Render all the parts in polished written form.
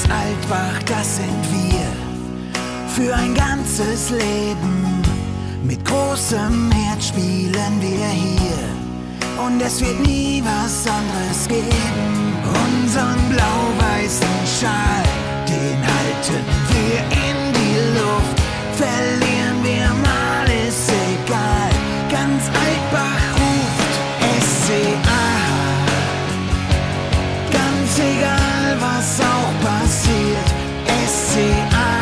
Altbach, das sind wir. Für ein ganzes Leben. Mit großem Herz spielen wir hier. Und es wird nie was anderes geben. Unseren blau-weißen Schal, den halten wir in die Luft. Verlieren wir mal, ist egal. Ganz Altbach ruft SCA. Ganz egal, was auch passiert. SCA.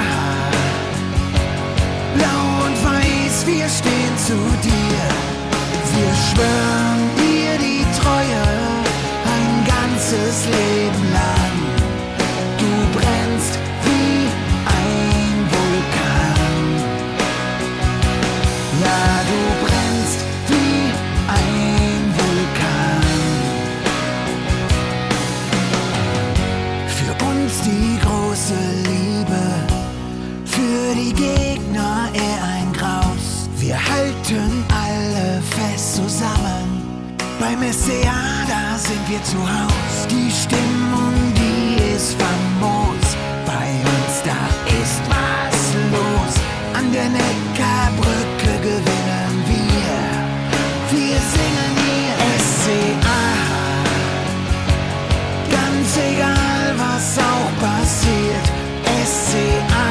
Blau und weiß, wir stehen zu dir. Wir schwören dir die Treue ein ganzes Leben lang. Du brennst wie ein Vulkan. Ja, du brennst wie ein Vulkan. Für uns die große Liebe, für die Gegner eher ein Graus. Wir halten alle fest zusammen. Beim SCA, da sind wir zu Haus. Die Stimmung, die ist famos. Bei uns, da ist was los. An der Neckarbrücke gewinnen wir. Wir singen hier SCA. Ganz egal, was auch passiert. SCA.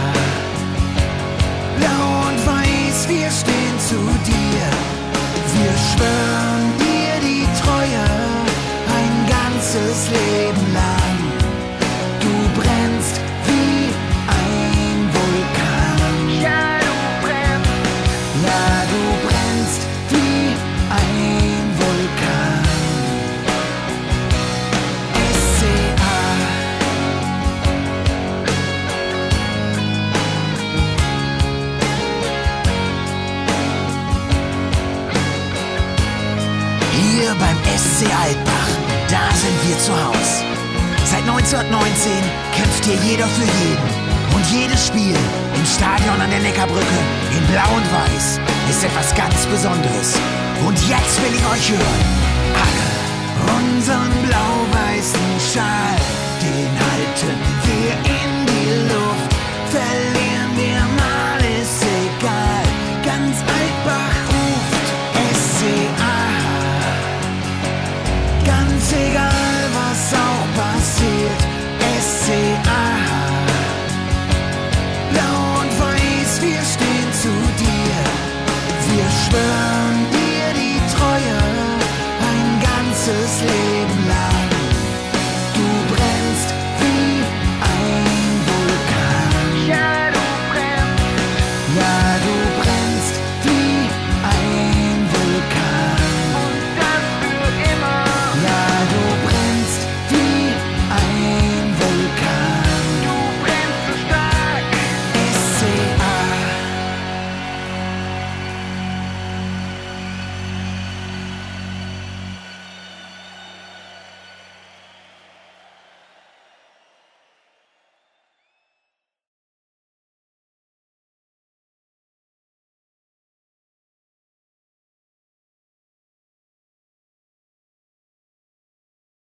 Blau und weiß, wir stehen zu dir. Wir schwören dir die Treue ein ganzes Leben lang. Du brennst wie ein Vulkan. Ja, du brennst. Ja, du brennst wie ein Vulkan. SCA. Hier beim SC Altbach, da sind wir zu Haus. Seit 1919 kämpft hier jeder für jeden. Und jedes Spiel im Stadion an der Neckarbrücke in Blau und Weiß ist etwas ganz Besonderes. Und jetzt will ich euch hören. Alle. Unseren blau-weißen Schal, den halten wir in die Luft.